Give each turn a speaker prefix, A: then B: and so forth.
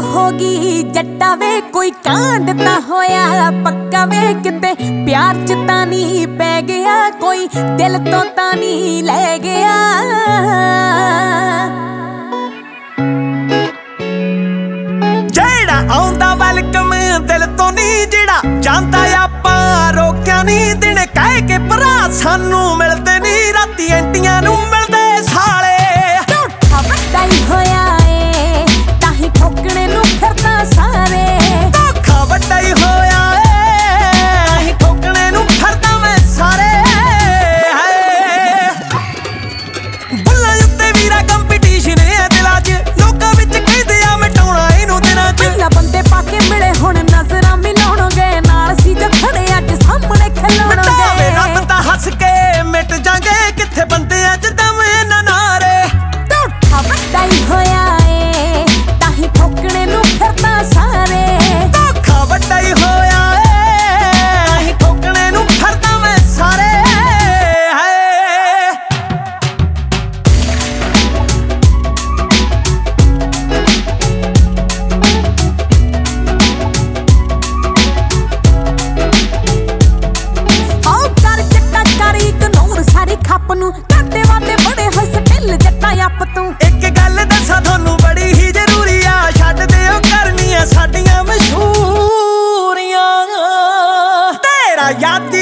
A: होगी जट्टा वे कोई कांड ता होया पक्का वे किते प्यार च तानी पै गया कोई दिल तो तानी ले गया
B: जेड़ा आउंदा वेलकम दिल तो नी जेड़ा जानदा आपां रोकिया नी दिन कह के भरा सानू मिलदे नी राती एंटियां नू मिलदे साले
A: झूठा वड्डा ही होया ए ताही ठोकणे नू फिरदा सारे
B: धोखा वड्डा ही होया ए ताही ठोकणे नू फिरदा मैं सारे बुल्लां उत्ते वीरा कंपीटीशन है दिलां च लोकां विच कहदे आ मिटाउणा इनू दिनां च
A: बिना बंदे पाके मिले हुण नजरां मिलाउणगे नाल सी जो खड़े अज सामने खिलाउणगे
B: मिटावे रब तां हस के मिट जांगे किथे बंदे अज दमे ना नारे
A: झूठा वड्डा ही होया ए ताही ठोकणे नू फिरदा सारे
B: धोखा वड्डा ही होया ए ताही ठोकणे नू फिरदा मैं सारे
A: खप नू काटे वाटे बड़े होए स्किल जट्टा अप तू
B: एक गल दसां थानू बड़ी ही जरूरी आ छड्ड दिओ करनियां साडियां मशहूरियां तेरा याद